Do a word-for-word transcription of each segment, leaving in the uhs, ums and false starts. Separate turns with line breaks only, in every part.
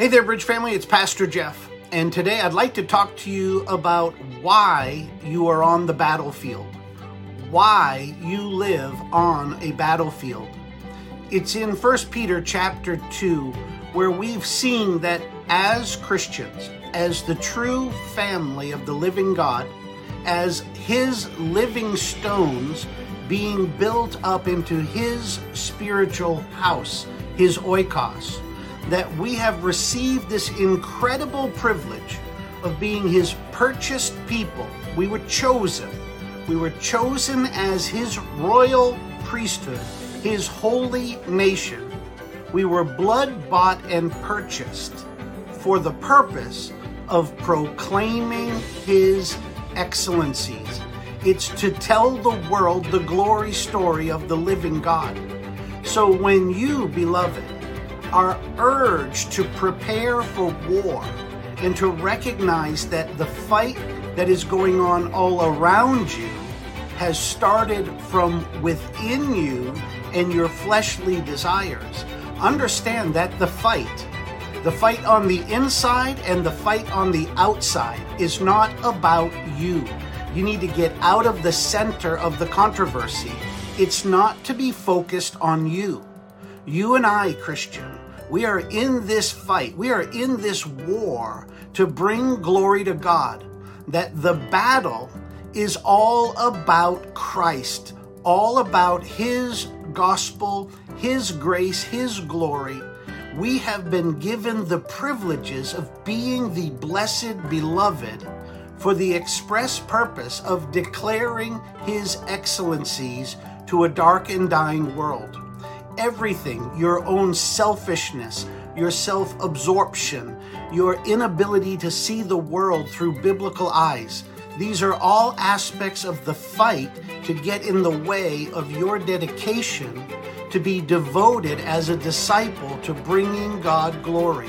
Hey there, Bridge family, it's Pastor Jeff, and today I'd like to talk to you about why you are on the battlefield, why you live on a battlefield. It's in First Peter chapter two, where we've seen that as Christians, as the true family of the living God, as His living stones being built up into His spiritual house, His oikos, that we have received this incredible privilege of being His purchased people. We were chosen. We were chosen as His royal priesthood, His holy nation. We were blood-bought and purchased for the purpose of proclaiming His excellencies. It's to tell the world the glory story of the living God. So when you, beloved, are urged to prepare for war and to recognize that the fight that is going on all around you has started from within you and your fleshly desires, understand that the fight, the fight on the inside and the fight on the outside is not about you. You need to get out of the center of the controversy. It's not to be focused on you. You and I, Christian, we are in this fight. We are in this war to bring glory to God. That the battle is all about Christ, all about His gospel, His grace, His glory. We have been given the privileges of being the blessed beloved for the express purpose of declaring His excellencies to a dark and dying world. Everything, your own selfishness, your self-absorption, your inability to see the world through biblical eyes, these are all aspects of the fight to get in the way of your dedication to be devoted as a disciple to bringing God glory.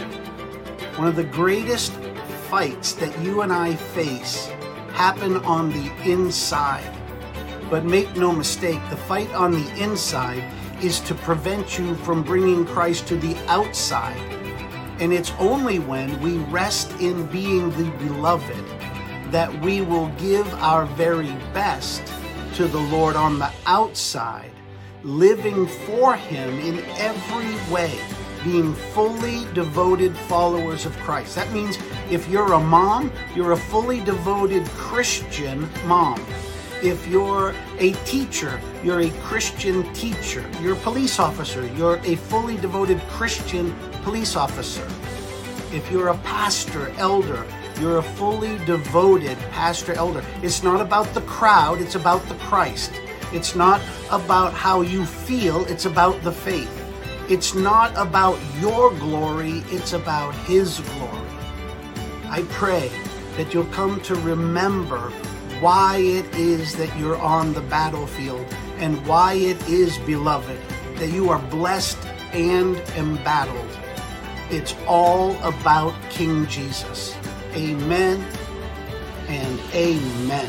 One of the greatest fights that you and I face happen on the inside. But make no mistake, the fight on the inside is to prevent you from bringing Christ to the outside. And it's only when we rest in being the beloved that we will give our very best to the Lord on the outside, living for Him in every way, being fully devoted followers of Christ. That means if you're a mom, you're a fully devoted Christian mom. If you're a teacher, you're a Christian teacher. You're a police officer, you're a fully devoted Christian police officer. If you're a pastor, elder, you're a fully devoted pastor, elder. It's not about the crowd, it's about the Christ. It's not about how you feel, it's about the faith. It's not about your glory, it's about His glory. I pray that you'll come to remember why it is that you're on the battlefield and why it is, beloved, that you are blessed and embattled. It's all about King Jesus. Amen and amen.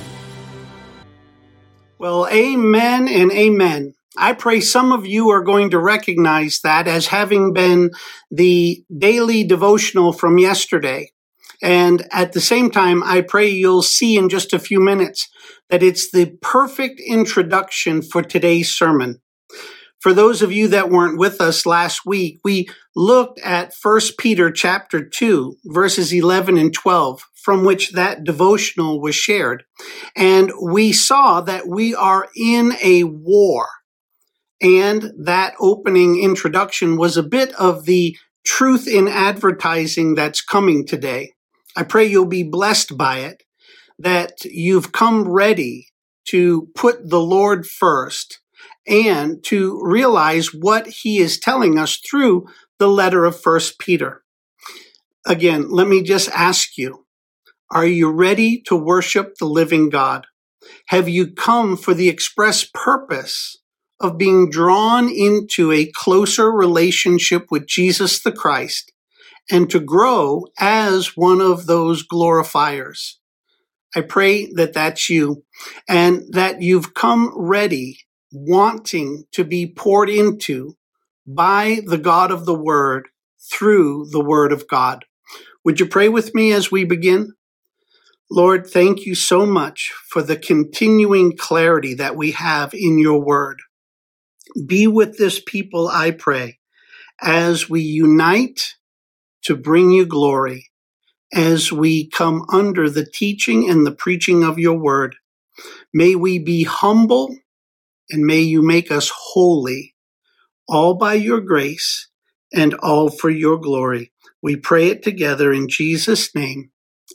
Well, amen and amen. I pray some of you are going to recognize that as having been the daily devotional from yesterday. And at the same time, I pray you'll see in just a few minutes that it's the perfect introduction for today's sermon. For those of you that weren't with us last week, we looked at First Peter chapter two, verses eleven and twelve, from which that devotional was shared. And we saw that we are in a war. And that opening introduction was a bit of the truth in advertising that's coming today. I pray you'll be blessed by it, that you've come ready to put the Lord first and to realize what He is telling us through the letter of First Peter. Again, let me just ask you, are you ready to worship the living God? Have you come for the express purpose of being drawn into a closer relationship with Jesus the Christ and to grow as one of those glorifiers? I pray that that's you and that you've come ready, wanting to be poured into by the God of the Word through the Word of God. Would you pray with me as we begin? Lord, thank you so much for the continuing clarity that we have in your Word. Be with this people, I pray, as we unite to bring you glory, as we come under the teaching and the preaching of your Word. May we be humble, and may you make us holy, all by your grace and all for your glory. We pray it together in Jesus' name.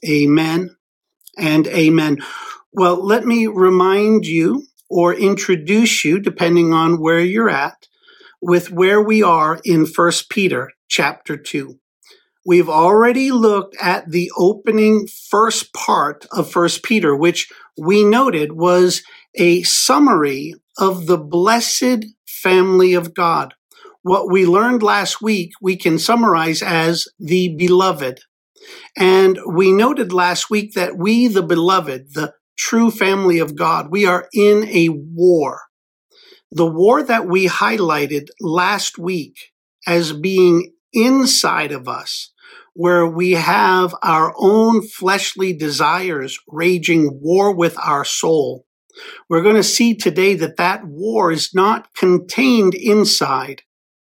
Amen and amen. Well, let me remind you or introduce you, depending on where you're at, with where we are in First Peter chapter two. We've already looked at the opening first part of First Peter, which we noted was a summary of the blessed family of God. What we learned last week, we can summarize as the beloved. And we noted last week that we, the beloved, the true family of God, we are in a war. The war that we highlighted last week as being inside of us, where we have our own fleshly desires raging war with our soul. We're going to see today that that war is not contained inside.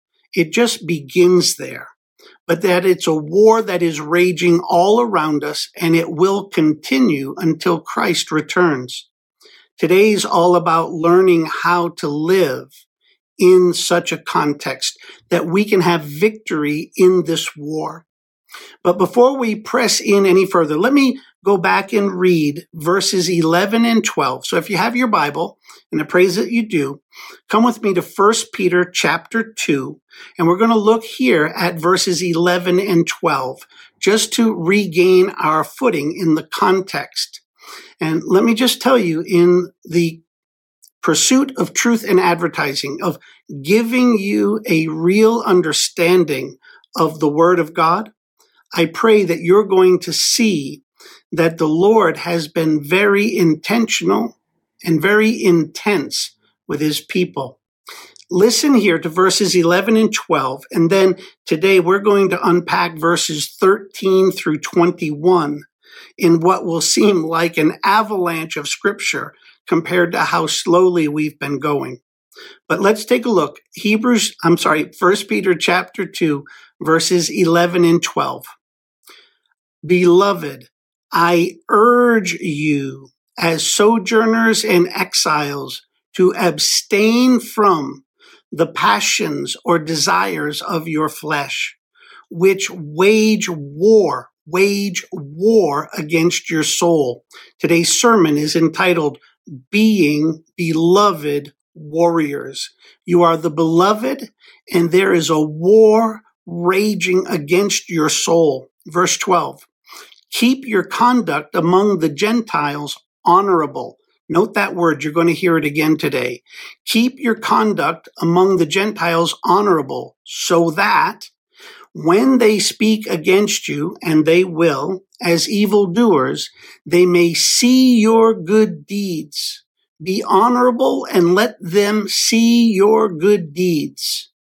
It just begins there, but that it's a war that is raging all around us, and it will continue until Christ returns. Today's all about learning how to live in such a context that we can have victory in this war. But before we press in any further, let me go back and read verses eleven and twelve. So if you have your Bible, and I pray that you do, come with me to First Peter chapter two, and we're going to look here at verses eleven and twelve, just to regain our footing in the context. And let me just tell you, in the pursuit of truth and advertising, of giving you a real understanding of the Word of God, I pray that you're going to see that the Lord has been very intentional and very intense with his people. Listen here to verses eleven and twelve, and then today we're going to unpack verses thirteen through twenty-one in what will seem like an avalanche of scripture compared to how slowly we've been going. But let's take a look. Hebrews, I'm sorry, First Peter chapter two, verses eleven and twelve. Beloved, I urge you as sojourners and exiles to abstain from the passions or desires of your flesh, which wage war, wage war against your soul. Today's sermon is entitled, Being Beloved Warriors. You are the beloved, and there is a war raging against your soul. Verse twelve. Keep your conduct among the Gentiles honorable. Note that word. You're going to hear it again today. Keep your conduct among the Gentiles honorable, so that when they speak against you, and they will, as evildoers, they may see your good deeds. Be honorable and let them see your good deeds,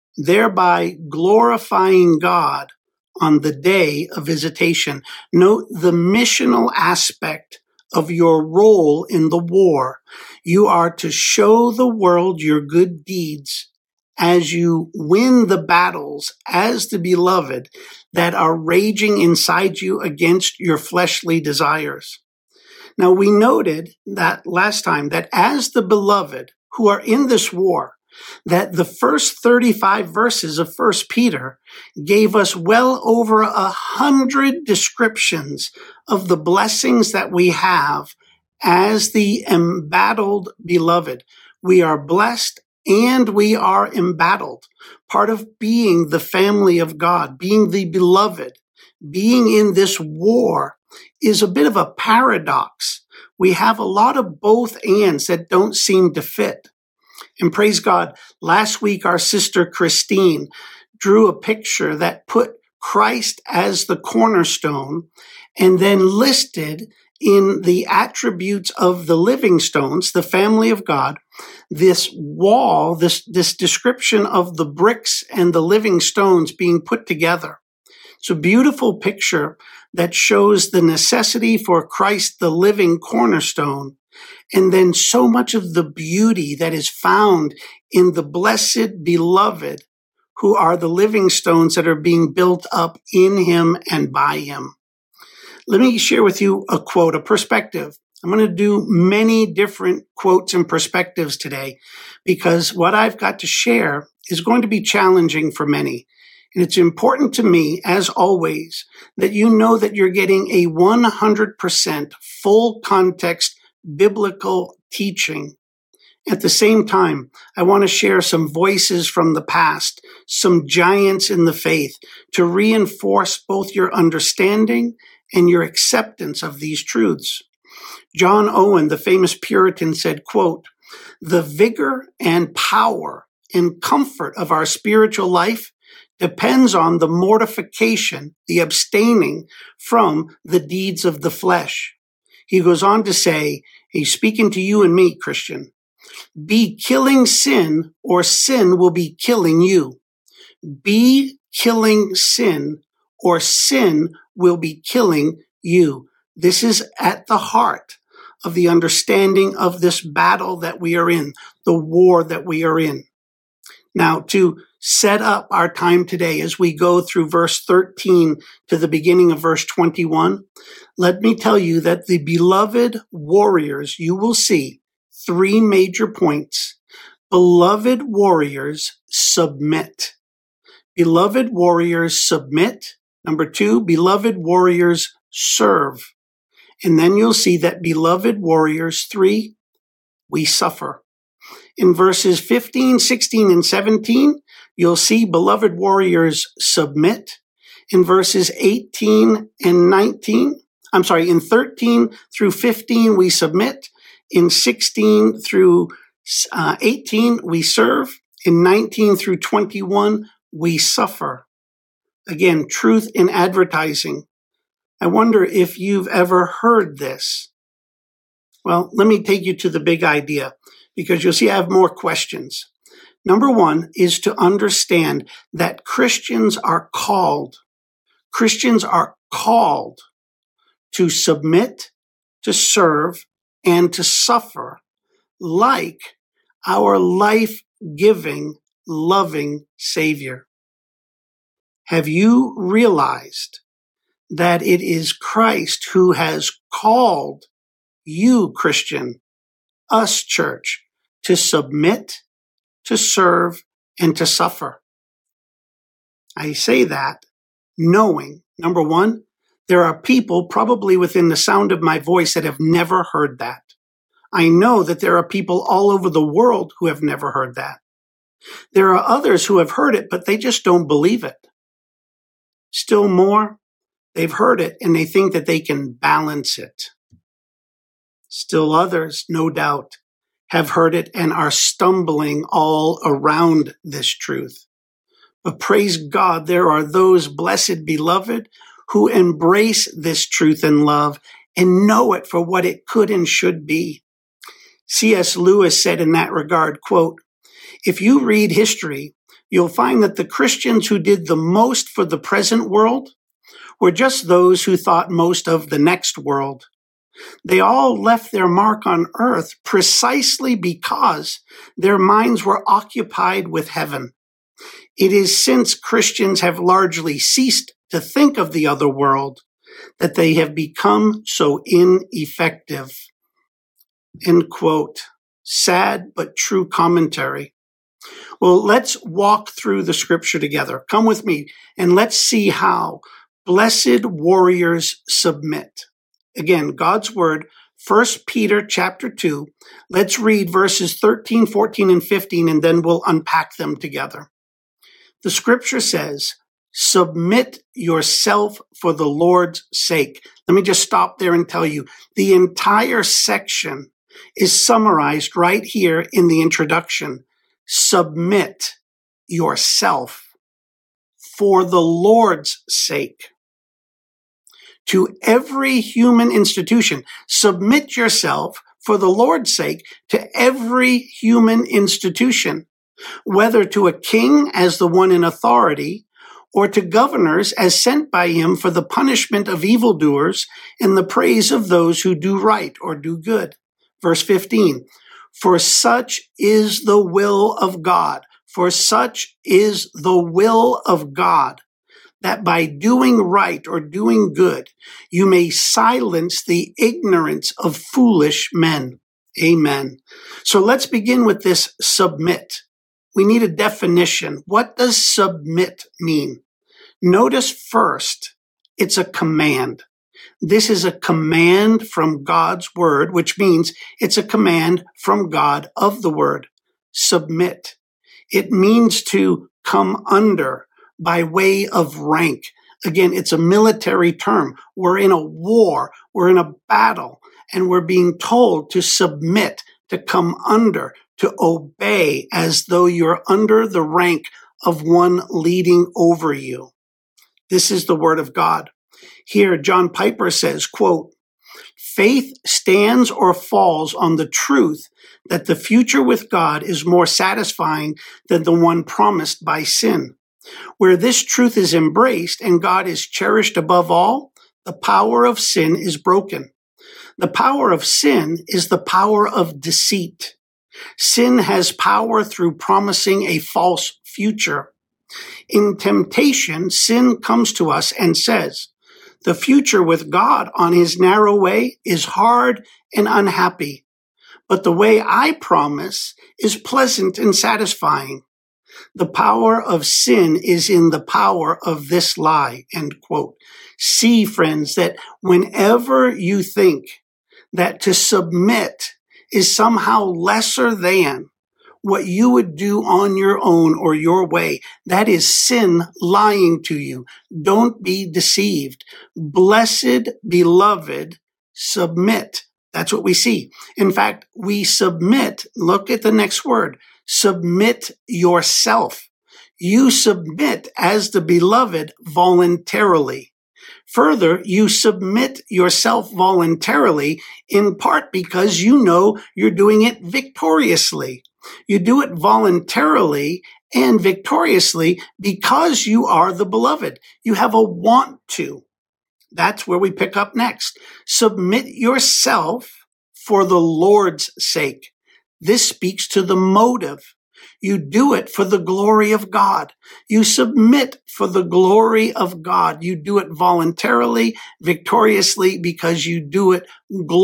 thereby glorifying God on the day of visitation. Note the missional aspect of your role in the war. You are to show the world your good deeds as you win the battles as the beloved that are raging inside you against your fleshly desires. Now, we noted that last time that as the beloved who are in this war, that the first thirty-five verses of First Peter gave us well over a hundred descriptions of the blessings that we have as the embattled beloved. We are blessed and we are embattled. Part of being the family of God, being the beloved, being in this war is a bit of a paradox. We have a lot of both ands that don't seem to fit. And praise God, last week our sister Christine drew a picture that put Christ as the cornerstone and then listed in the attributes of the living stones, the family of God, this wall, this, this description of the bricks and the living stones being put together. It's a beautiful picture that shows the necessity for Christ, the living cornerstone, and then so much of the beauty that is found in the blessed beloved, who are the living stones that are being built up in him and by him. Let me share with you a quote, a perspective. I'm going to do many different quotes and perspectives today because what I've got to share is going to be challenging for many. And it's important to me, as always, that you know that you're getting a one hundred percent full context biblical teaching. At the same time, I want to share some voices from the past, some giants in the faith, to reinforce both your understanding and your acceptance of these truths. John Owen, the famous Puritan, said, quote, "The vigor and power and comfort of our spiritual life depends on the mortification, the abstaining from the deeds of the flesh." He goes on to say, he's speaking to you and me, Christian, "Be killing sin, or sin will be killing you. Be killing sin, or sin will be killing you." This is at the heart of the understanding of this battle that we are in, the war that we are in. Now, to set up our time today as we go through verse thirteen to the beginning of verse twenty-one, let me tell you that the beloved warriors, you will see three major points. Beloved warriors submit. Beloved warriors submit. Number two, beloved warriors serve. And then you'll see that beloved warriors, three, we suffer. In verses fifteen, sixteen, and seventeen, you'll see beloved warriors submit. In verses eighteen and nineteen, I'm sorry, in thirteen through fifteen, we submit. In sixteen through uh, eighteen, we serve. In nineteen through twenty-one, we suffer. Again, truth in advertising. I wonder if you've ever heard this. Well, let me take you to the big idea, because you'll see I have more questions. Number one is to understand that Christians are called. Christians are called to submit, to serve, and to suffer like our life-giving, loving Savior. Have you realized that it is Christ who has called you, Christian, us, church, to submit, to serve, and to suffer? I say that knowing, number one, there are people probably within the sound of my voice that have never heard that. I know that there are people all over the world who have never heard that. There are others who have heard it, but they just don't believe it. Still more, they've heard it and they think that they can balance it. Still others, no doubt, have heard it and are stumbling all around this truth. But praise God, there are those blessed beloved who embrace this truth and love and know it for what it could and should be. C S Lewis said in that regard, quote, "If you read history, you'll find that the Christians who did the most for the present world were just those who thought most of the next world. They all left their mark on earth precisely because their minds were occupied with heaven. It is since Christians have largely ceased to think of the other world that they have become so ineffective." End quote. Sad but true commentary. Well, let's walk through the scripture together. Come with me and let's see how blessed warriors submit. Again, God's word, First Peter chapter two. Let's read verses thirteen, fourteen, and fifteen, and then we'll unpack them together. The scripture says, "Submit yourself for the Lord's sake." Let me just stop there and tell you, the entire section is summarized right here in the introduction. Submit yourself for the Lord's sake. To every human institution, submit yourself for the Lord's sake, to every human institution, whether to a king as the one in authority, or to governors as sent by him for the punishment of evildoers and the praise of those who do right or do good. Verse fifteen, for such is the will of God, for such is the will of God, that by doing right or doing good, you may silence the ignorance of foolish men. Amen. So let's begin with this submit. We need a definition. What does submit mean? Notice first, it's a command. This is a command from God's word, which means it's a command from God of the word. Submit. It means to come under by way of rank. Again, it's a military term. We're in a war. We're in a battle, and we're being told to submit, to come under, to obey as though you're under the rank of one leading over you. This is the word of God. Here, John Piper says, quote, faith stands or falls on the truth that the future with God is more satisfying than the one promised by sin. Where this truth is embraced and God is cherished above all, the power of sin is broken. The power of sin is the power of deceit. Sin has power through promising a false future. In temptation, sin comes to us and says, the future with God on his narrow way is hard and unhappy, but the way I promise is pleasant and satisfying. The power of sin is in the power of this lie, end quote. See, friends, that whenever you think that to submit is somehow lesser than what you would do on your own or your way, that is sin lying to you. Don't be deceived. Blessed, beloved, submit. That's what we see. In fact, we submit. Look at the next word. Submit yourself. You submit as the beloved voluntarily. Further, you submit yourself voluntarily in part because you know you're doing it victoriously. You do it voluntarily and victoriously because you are the beloved. You have a want to. That's where we pick up next. Submit yourself for the Lord's sake. This speaks to the motive. You do it for the glory of God. You submit for the glory of God. You do it voluntarily, victoriously, because you do it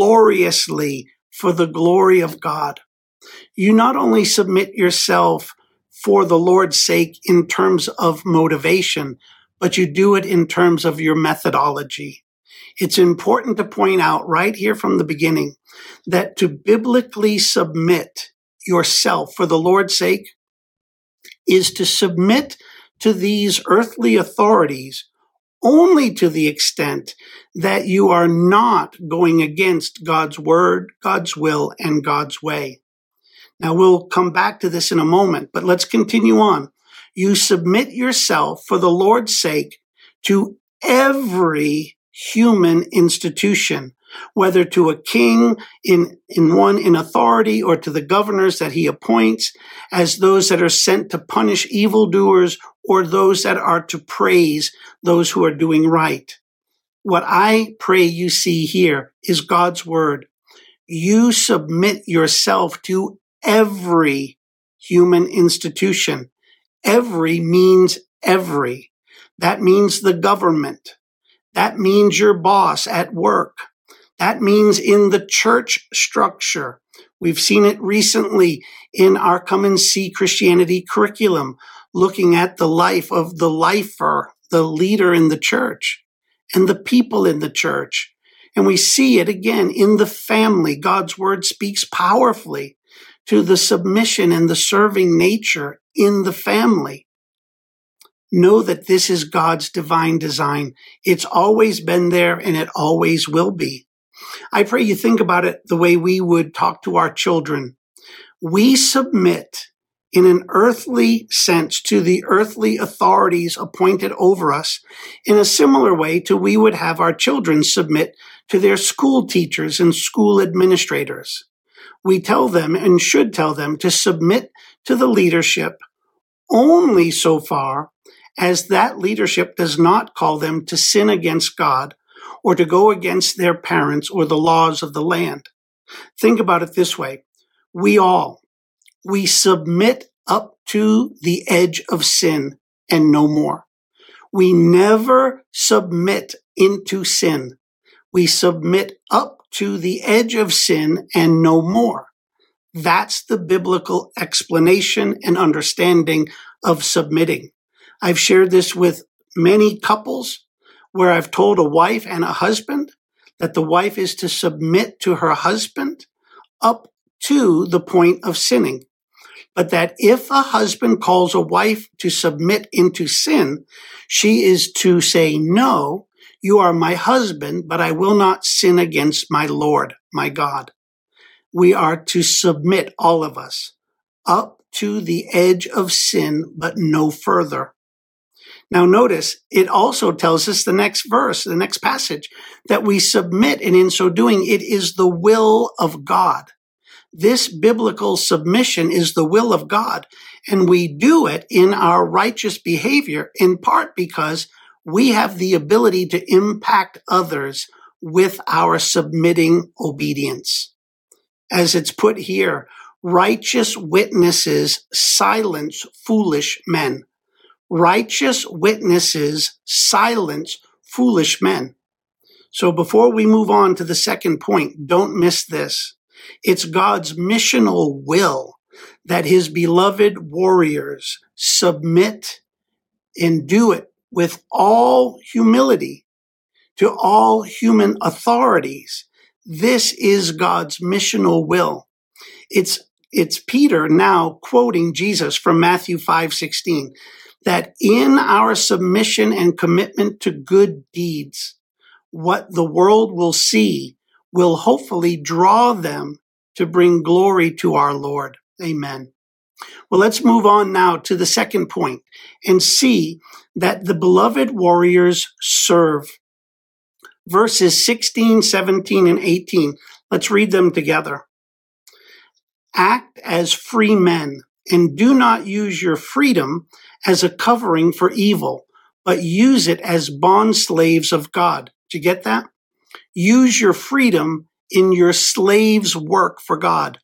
gloriously for the glory of God. You not only submit yourself for the Lord's sake in terms of motivation, but you do it in terms of your methodology. It's important to point out right here from the beginning that to biblically submit yourself for the Lord's sake is to submit to these earthly authorities only to the extent that you are not going against God's word, God's will, and God's way. Now, we'll come back to this in a moment, but let's continue on. You submit yourself for the Lord's sake to every human institution, whether to a king in, in one in authority or to the governors that he appoints as those that are sent to punish evildoers or those that are to praise those who are doing right. What I pray you see here is God's word. You submit yourself to every human institution. Every means every. That means the government. That means your boss at work. That means in the church structure. We've seen it recently in our Come and See Christianity curriculum, looking at the life of the lifer, the leader in the church, and the people in the church. And we see it again in the family. God's word speaks powerfully to the submission and the serving nature in the family. Know that this is God's divine design. It's always been there and it always will be. I pray you think about it the way we would talk to our children. We submit in an earthly sense to the earthly authorities appointed over us in a similar way to we would have our children submit to their school teachers and school administrators. We tell them and should tell them to submit to the leadership only so far as that leadership does not call them to sin against God or to go against their parents or the laws of the land. Think about it this way. We all, we submit up to the edge of sin and no more. We never submit into sin. We submit up to the edge of sin and no more. That's the biblical explanation and understanding of submitting. I've shared this with many couples where I've told a wife and a husband that the wife is to submit to her husband up to the point of sinning. But that if a husband calls a wife to submit into sin, she is to say, no, you are my husband, but I will not sin against my Lord, my God. We are to submit, all of us, up to the edge of sin, but no further. Now notice, it also tells us the next verse, the next passage, that we submit, and in so doing, it is the will of God. This biblical submission is the will of God, and we do it in our righteous behavior, in part because we have the ability to impact others with our submitting obedience. As it's put here, righteous witnesses silence foolish men. Righteous witnesses silence foolish men. So before we move on to the second point, don't miss this. It's God's missional will that his beloved warriors submit and do it with all humility to all human authorities. This is God's missional will. It's, it's Peter now quoting Jesus from Matthew five sixteen. That in our submission and commitment to good deeds, what the world will see will hopefully draw them to bring glory to our Lord. Amen. Well, let's move on now to the second point and see that the beloved warriors serve. Verses sixteen, seventeen, and eighteen. Let's read them together. Act as free men, and do not use your freedom as a covering for evil, but use it as bondslaves of God. Did you get that? Use your freedom in your slave's work for God.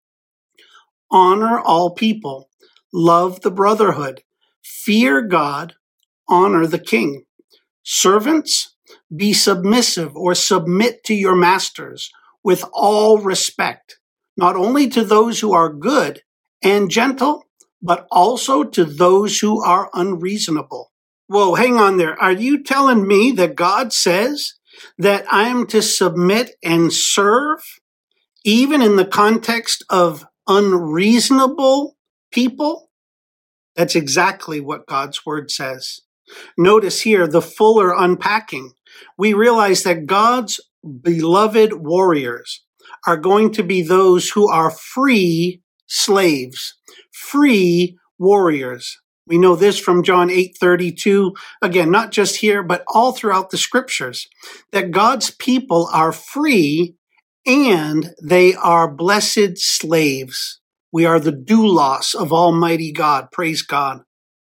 Honor all people. Love the brotherhood. Fear God. Honor the king. Servants, be submissive or submit to your masters with all respect, not only to those who are good and gentle, but also to those who are unreasonable. Whoa, hang on there. Are you telling me that God says that I am to submit and serve, even in the context of unreasonable people? That's exactly what God's word says. Notice here the fuller unpacking. We realize that God's beloved warriors are going to be those who are free slaves, free warriors. We know this from John eight thirty-two, again, not just here, but all throughout the scriptures, that God's people are free and they are blessed slaves. We are the doulos of Almighty God. Praise God.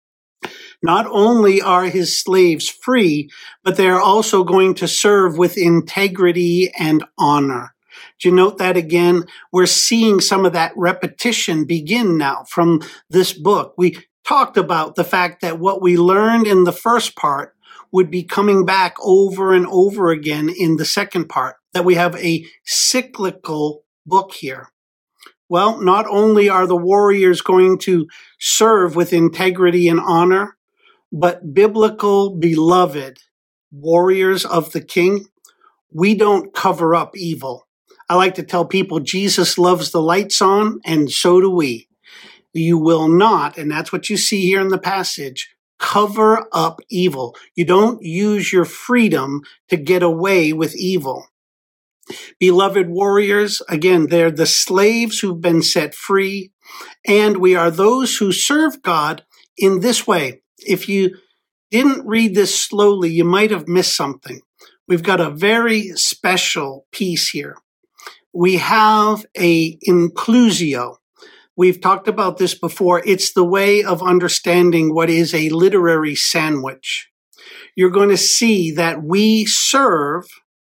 Not only are his slaves free, but they are also going to serve with integrity and honor. Do you note that again? We're seeing some of that repetition begin now from this book. We talked about the fact that what we learned in the first part would be coming back over and over again in the second part, that we have a cyclical book here. Well, not only are the warriors going to serve with integrity and honor, but biblical beloved warriors of the King, we don't cover up evil. I like to tell people Jesus loves the lights on, and so do we. You will not, and that's what you see here in the passage, cover up evil. You don't use your freedom to get away with evil. Beloved warriors, again, they're the slaves who've been set free. And we are those who serve God in this way. If you didn't read this slowly, you might have missed something. We've got a very special piece here. We have a inclusio. We've talked about this before. It's the way of understanding what is a literary sandwich. You're going to see that we serve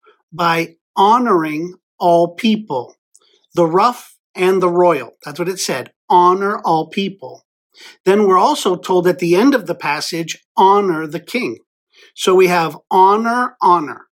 by honoring all people, the rough and the royal. That's what it said, honor all people. Then we're also told at the end of the passage, honor the king. So we have honor, honor.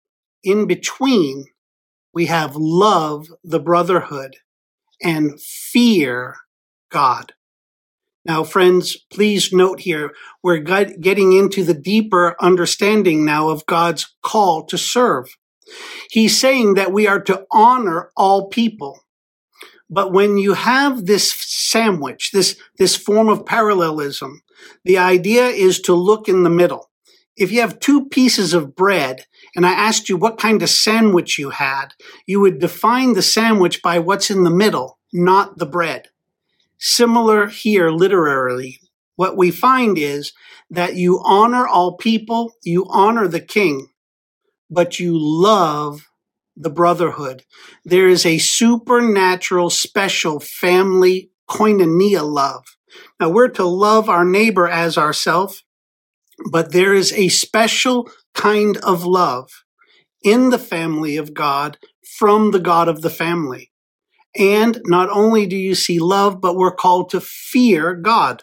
In between, we have love the brotherhood and fear God. Now, friends, please note here, we're getting into the deeper understanding now of God's call to serve. He's saying that we are to honor all people. But when you have this sandwich, this, this form of parallelism, the idea is to look in the middle. If you have two pieces of bread and I asked you what kind of sandwich you had, you would define the sandwich by what's in the middle, not the bread. Similar here literarily, what we find is that you honor all people, you honor the king, but you love the brotherhood. There is a supernatural, special family koinonia love. Now, we're to love our neighbor as ourselves, but there is a special kind of love in the family of God from the God of the family. And not only do you see love, but we're called to fear God.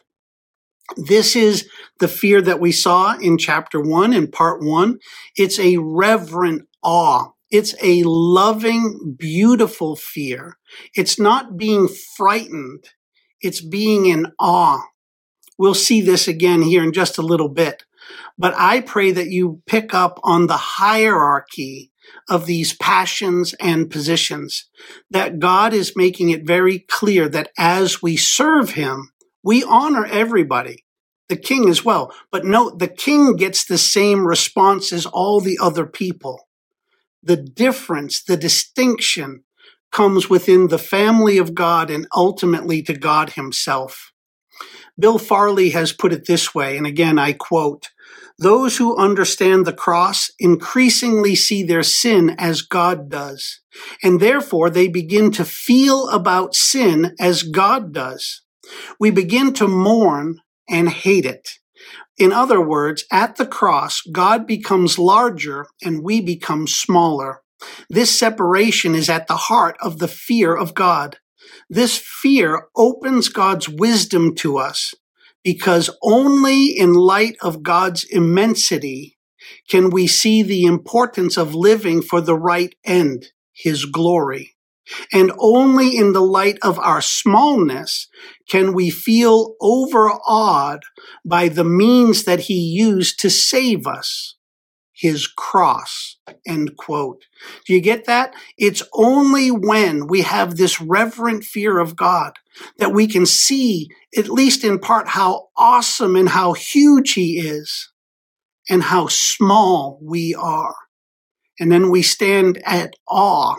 This is the fear that we saw in chapter one, in part one. It's a reverent awe. It's a loving, beautiful fear. It's not being frightened. It's being in awe. We'll see this again here in just a little bit. But I pray that you pick up on the hierarchy of these passions and positions, that God is making it very clear that as we serve him, we honor everybody, the king as well. But note, the king gets the same response as all the other people. The difference, the distinction comes within the family of God and ultimately to God himself. Bill Farley has put it this way, and again, I quote, "Those who understand the cross increasingly see their sin as God does, and therefore they begin to feel about sin as God does. We begin to mourn and hate it. In other words, at the cross, God becomes larger and we become smaller. This separation is at the heart of the fear of God. This fear opens God's wisdom to us, because only in light of God's immensity can we see the importance of living for the right end, his glory. And only in the light of our smallness can we feel overawed by the means that he used to save us, his cross," end quote. Do you get that? It's only when we have this reverent fear of God that we can see, at least in part, how awesome and how huge he is and how small we are. And then we stand at awe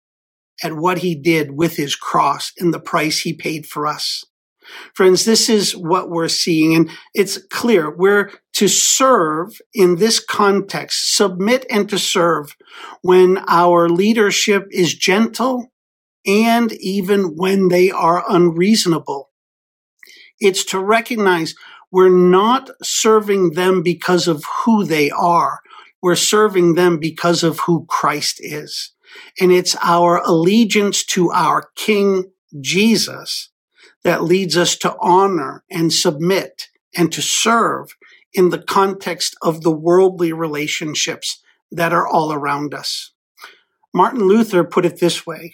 at what he did with his cross and the price he paid for us. Friends, this is what we're seeing, and it's clear. We're to serve in this context, submit and to serve when our leadership is gentle and even when they are unreasonable. It's to recognize we're not serving them because of who they are. We're serving them because of who Christ is. And it's our allegiance to our King Jesus that leads us to honor and submit and to serve in the context of the worldly relationships that are all around us. Martin Luther put it this way: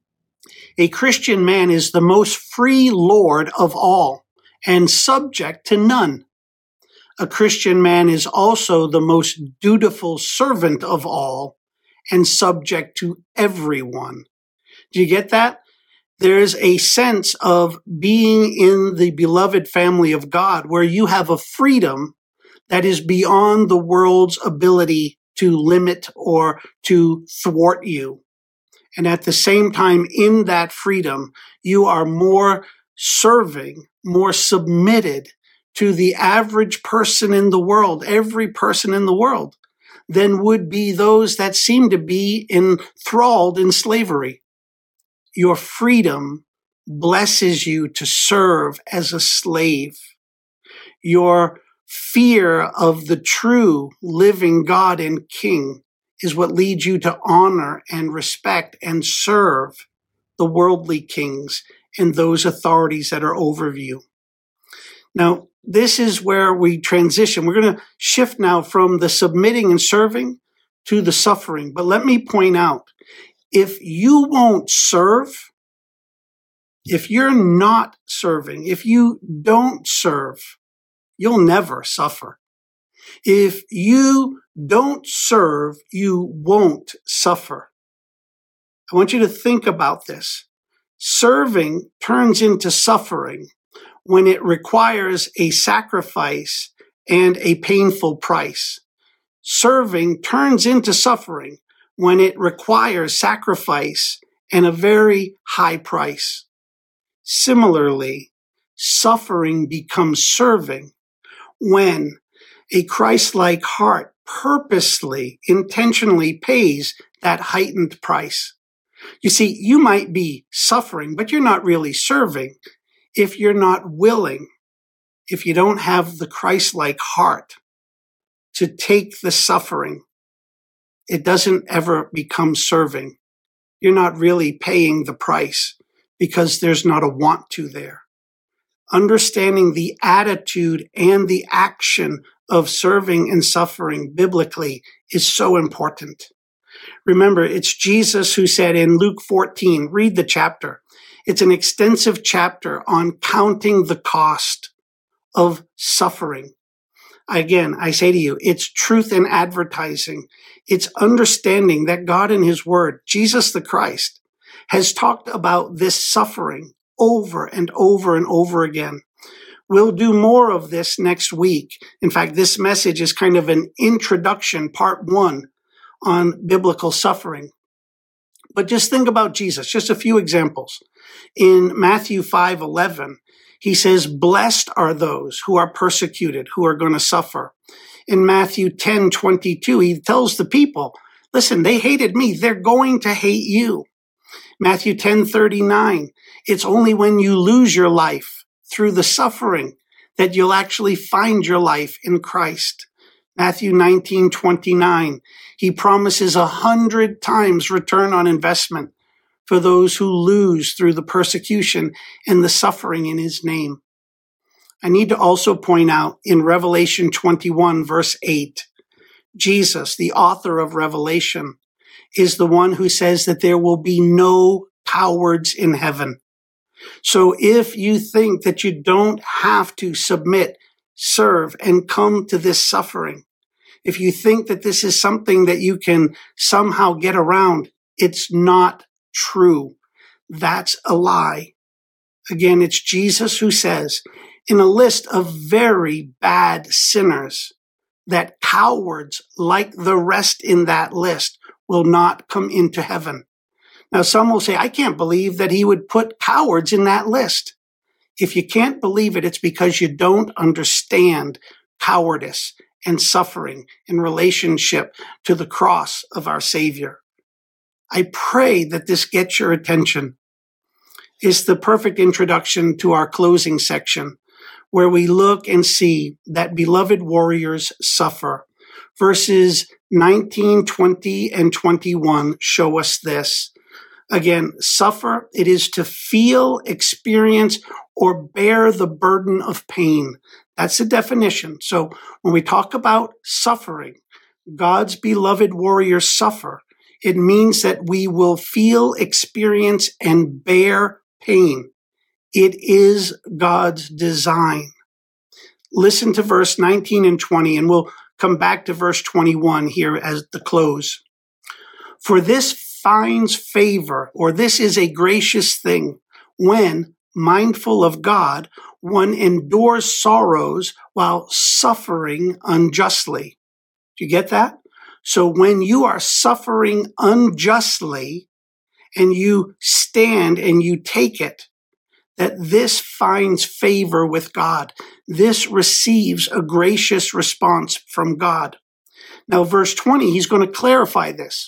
"A Christian man is the most free lord of all and subject to none. A Christian man is also the most dutiful servant of all and subject to everyone." Do you get that? There's a sense of being in the beloved family of God where you have a freedom that is beyond the world's ability to limit or to thwart you. And at the same time, in that freedom, you are more serving, more submitted to the average person in the world, every person in the world, than would be those that seem to be enthralled in slavery. Your freedom blesses you to serve as a slave. Your fear of the true living God and King is what leads you to honor and respect and serve the worldly kings and those authorities that are over you. Now, this is where we transition. We're going to shift now from the submitting and serving to the suffering. But let me point out, if you won't serve, if you're not serving, if you don't serve, you'll never suffer. If you don't serve, you won't suffer. I want you to think about this. Serving turns into suffering when it requires a sacrifice and a painful price. Serving turns into suffering when it requires sacrifice and a very high price. Similarly, suffering becomes serving when a Christ-like heart purposely, intentionally pays that heightened price. You see, you might be suffering, but you're not really serving if you're not willing, if you don't have the Christ-like heart to take the suffering. It doesn't ever become serving. You're not really paying the price because there's not a want to there. Understanding the attitude and the action of serving and suffering biblically is so important. Remember, it's Jesus who said in Luke fourteen, read the chapter. It's an extensive chapter on counting the cost of suffering. Again, I say to you, it's truth in advertising. It's understanding that God in His Word, Jesus the Christ, has talked about this suffering over and over and over again. We'll do more of this next week. In fact, this message is kind of an introduction, part one, on biblical suffering. But just think about Jesus, just a few examples. In Matthew five eleven, He says, blessed are those who are persecuted, who are going to suffer. In Matthew ten twenty-two, He tells the people, listen, they hated me, they're going to hate you. Matthew ten thirty-nine, it's only when you lose your life through the suffering that you'll actually find your life in Christ. Matthew nineteen twenty-nine, He promises a hundred times return on investment for those who lose through the persecution and the suffering in His name. I need to also point out in Revelation twenty-one, verse eight, Jesus, the author of Revelation, is the one who says that there will be no cowards in heaven. So if you think that you don't have to submit, serve, and come to this suffering, if you think that this is something that you can somehow get around, it's not true. That's a lie. Again, it's Jesus who says in a list of very bad sinners that cowards like the rest in that list will not come into heaven. Now, some will say, I can't believe that He would put cowards in that list. If you can't believe it, it's because you don't understand cowardice and suffering in relationship to the cross of our Savior. I pray that this gets your attention. It's the perfect introduction to our closing section, where we look and see that beloved warriors suffer. Verses nineteen, twenty, and twenty-one show us this. Again, suffer, it is to feel, experience, or bear the burden of pain. That's the definition. So when we talk about suffering, God's beloved warriors suffer. It means that we will feel, experience, and bear pain. It is God's design. Listen to verse nineteen and twenty, and we'll come back to verse twenty-one here as the close. For this finds favor, or this is a gracious thing, when, mindful of God, one endures sorrows while suffering unjustly. Do you get that? So when you are suffering unjustly and you stand and you take it, that this finds favor with God. This receives a gracious response from God. Now, verse twenty, he's going to clarify this.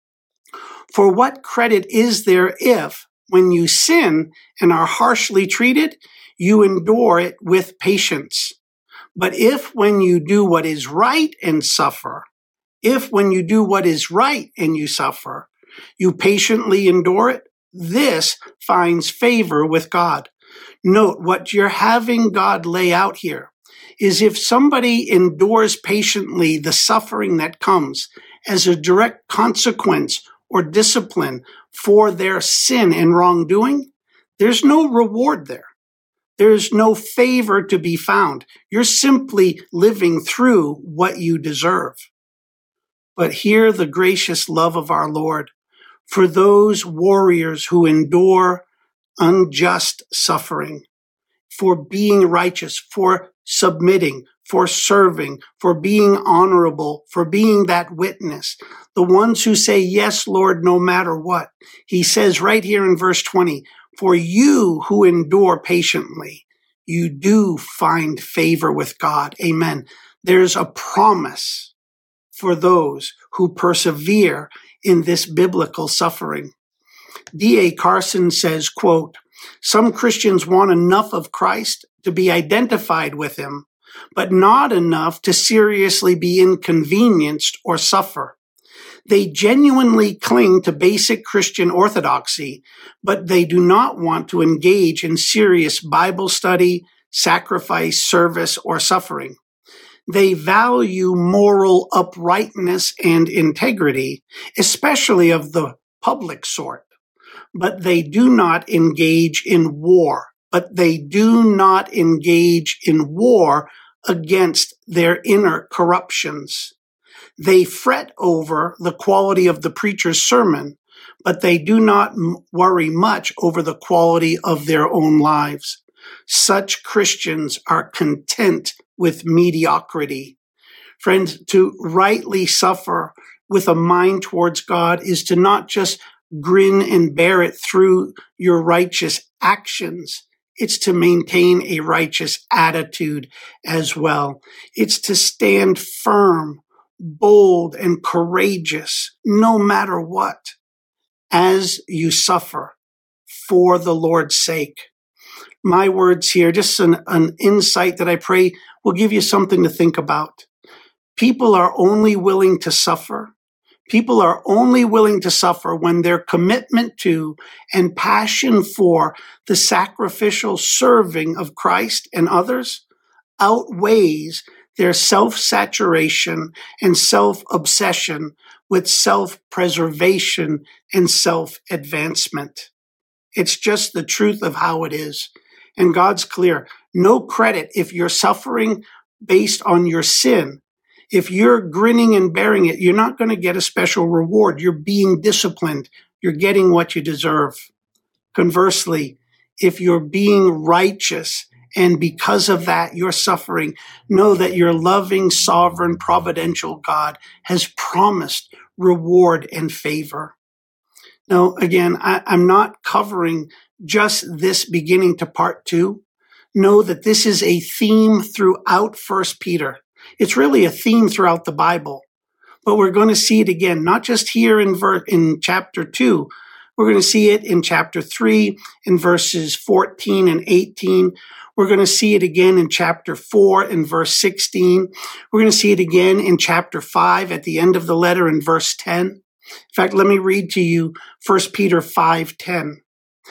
For what credit is there if, when you sin and are harshly treated, you endure it with patience? But if when you do what is right and suffer, if when you do what is right and you suffer, you patiently endure it, this finds favor with God. Note what you're having God lay out here is if somebody endures patiently the suffering that comes as a direct consequence or discipline for their sin and wrongdoing, there's no reward there. There's no favor to be found. You're simply living through what you deserve. But hear the gracious love of our Lord for those warriors who endure unjust suffering, for being righteous, for submitting, for serving, for being honorable, for being that witness. The ones who say, yes, Lord, no matter what. He says right here in verse twenty, for you who endure patiently, you do find favor with God. Amen. There's a promise for those who persevere in this biblical suffering. D A Carson says, quote, some Christians want enough of Christ to be identified with him, but not enough to seriously be inconvenienced or suffer. They genuinely cling to basic Christian orthodoxy, but they do not want to engage in serious Bible study, sacrifice, service, or suffering. They value moral uprightness and integrity, especially of the public sort, but they do not engage in war. But they do not engage in war against their inner corruptions. They fret over the quality of the preacher's sermon, but they do not worry much over the quality of their own lives. Such Christians are content with mediocrity. Friends, to rightly suffer with a mind towards God is to not just grin and bear it through your righteous actions. It's to maintain a righteous attitude as well. It's to stand firm, bold, and courageous, no matter what, as you suffer for the Lord's sake. My words here, just an, an insight that I pray will give you something to think about. People are only willing to suffer. People are only willing to suffer when their commitment to and passion for the sacrificial serving of Christ and others outweighs their self-saturation and self-obsession with self-preservation and self-advancement. It's just the truth of how it is. And God's clear. No credit if you're suffering based on your sin. If you're grinning and bearing it, you're not going to get a special reward. You're being disciplined. You're getting what you deserve. Conversely, if you're being righteous and because of that you're suffering, know that your loving, sovereign, providential God has promised reward and favor. Now, again, I, I'm not covering just this beginning to part two. Know that this is a theme throughout First Peter. It's really a theme throughout the Bible, but we're going to see it again, not just here in ver- in chapter two. We're going to see it in chapter three, in verses fourteen and eighteen. We're going to see it again in chapter four, in verse sixteen. We're going to see it again in chapter five, at the end of the letter, in verse ten. In fact, let me read to you First Peter five ten.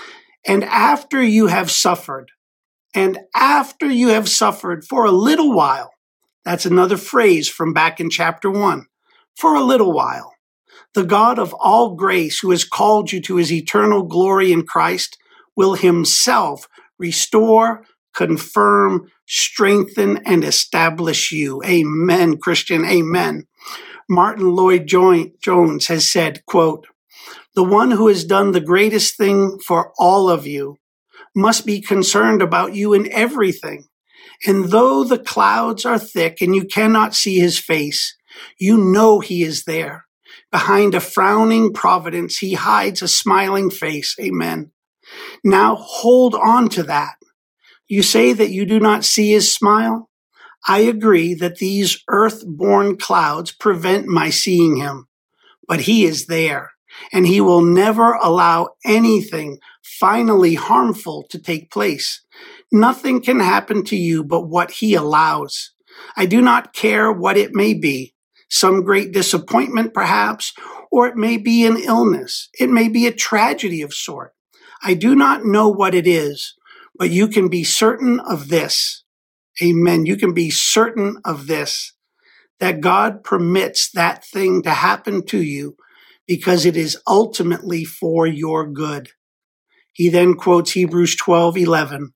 And after you have suffered, and after you have suffered for a little while, that's another phrase from back in chapter one. For a little while, the God of all grace, who has called you to his eternal glory in Christ, will himself restore, confirm, strengthen, and establish you. Amen, Christian. Amen. Martin Lloyd-Jones has said, quote, the one who has done the greatest thing for all of you must be concerned about you in everything. And though the clouds are thick and you cannot see his face, you know he is there. Behind a frowning providence, he hides a smiling face. Amen. Now hold on to that. You say that you do not see his smile? I agree that these earth-born clouds prevent my seeing him, but he is there, and he will never allow anything finally harmful to take place. Nothing can happen to you but what he allows. I do not care what it may be, some great disappointment perhaps, or it may be an illness. It may be a tragedy of sort. I do not know what it is, but you can be certain of this. Amen. You can be certain of this, that God permits that thing to happen to you because it is ultimately for your good. He then quotes Hebrews twelve eleven.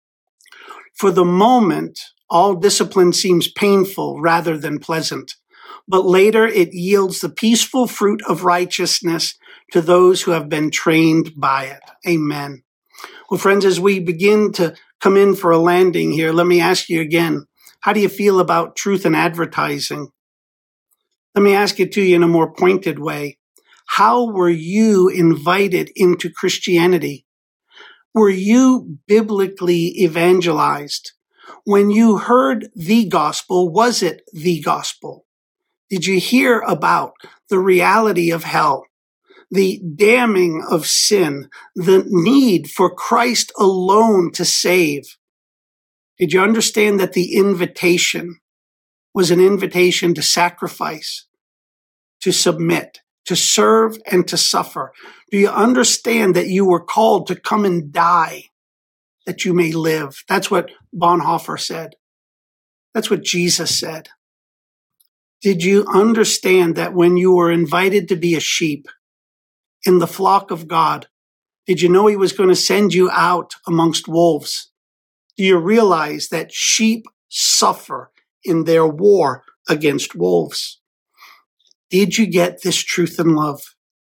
For the moment, all discipline seems painful rather than pleasant, but later it yields the peaceful fruit of righteousness to those who have been trained by it. Amen. Well, friends, as we begin to come in for a landing here, let me ask you again, how do you feel about truth in advertising? Let me ask it to you in a more pointed way. How were you invited into Christianity? Were you biblically evangelized? When you heard the gospel, was it the gospel? Did you hear about the reality of hell, the damning of sin, the need for Christ alone to save? Did you understand that the invitation was an invitation to sacrifice, to submit, to serve, and to suffer? Do you understand that you were called to come and die that you may live? That's what Bonhoeffer said. That's what Jesus said. Did you understand that when you were invited to be a sheep in the flock of God, did you know he was going to send you out amongst wolves? Do you realize that sheep suffer in their war against wolves? Did you get this truth and love?